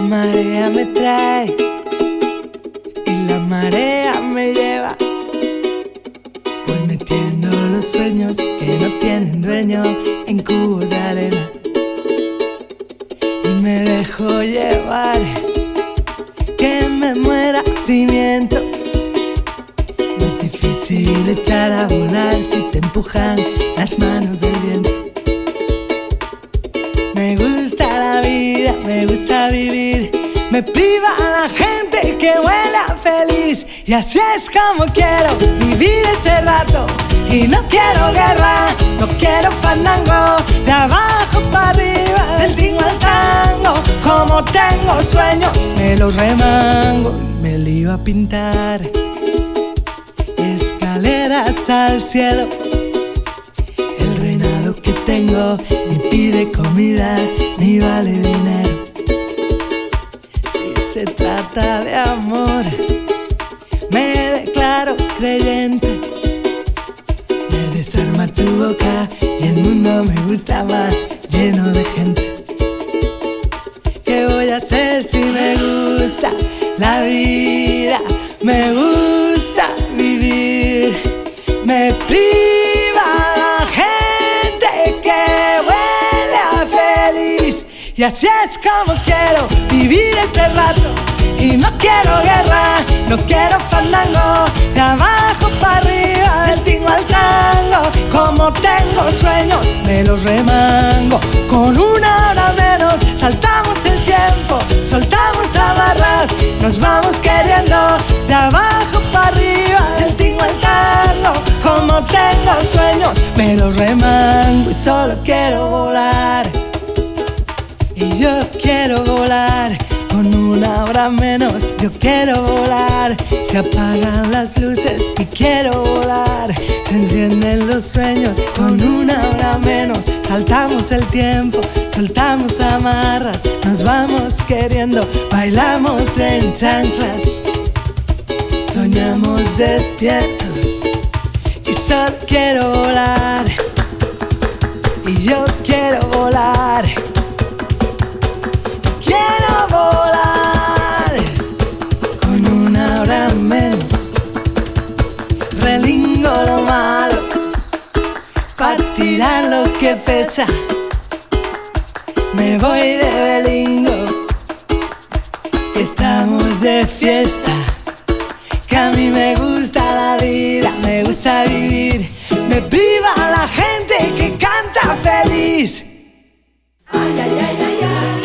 marea me trae y la marea me lleva. Voy metiendo los sueños que no tienen dueño en cubos de arena y me dejo llevar, que me muera si miento. No es difícil echar a volar si te empujan las manos del viento. Me gusta la vida, me gusta vivir, me priva a la gente que huela feliz. Y así es como quiero vivir este rato. Y no quiero guerra, no quiero fandango, de abajo para arriba, del tingo al tango. Como tengo sueños, me los remango y me lío a pintar escaleras al cielo. El reinado que tengo ni pide comida ni vale dinero. Si se trata de amor, me declaro creyente. Me desarma tu boca y el mundo me gusta más lleno de gente. ¿Qué voy a hacer si me gusta la vida? Me gusta vivir, me priva la gente que huele a feliz. Y así es como quiero vivir este rato. Y no quiero guerra, no quiero fandango, de abajo para arriba, del tingo al tango. Como tengo sueños, me los remango. Con una hora menos, saltamos el tiempo, soltamos amarras, nos vamos queriendo, de abajo para arriba, del tingo al tango. Como tengo sueños, me los remango y solo quiero volar. Y yo quiero volar. Con una hora menos, yo quiero volar. Se apagan las luces y quiero volar. Se encienden los sueños. Con una hora menos, saltamos el tiempo, soltamos amarras, nos vamos queriendo, bailamos en chanclas, soñamos despiertos y solo quiero volar. Y yo quiero volar. Quiero volar. Con una hora menos, relingo lo malo, pa' tirar lo que pesa. Me voy de belingo, que estamos de fiesta. Que a mí me gusta la vida, me gusta vivir, me priva a la gente que canta feliz. Ay, ay, ay, ay, ay.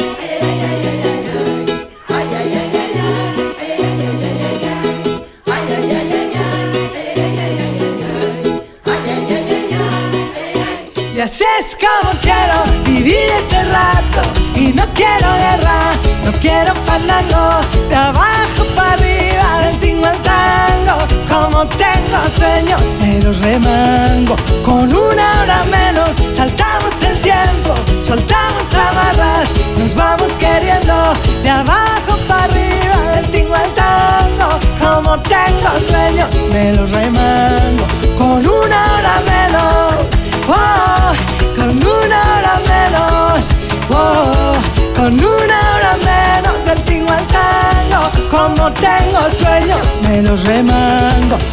Y así es como quiero vivir este rato. Y no quiero guerra, no quiero fandango, de abajo para arriba, del tingo al tango. Como tengo sueños, me los remango. Con una hora menos, saltamos el tiempo, soltamos amarras, nos vamos queriendo, de abajo para arriba, del tingo al tango. Como tengo sueños, me los remango. Con una hora menos, oh, con una hora menos, oh, con una hora menos, del tingo al tango. Como tengo sueños, me los remango.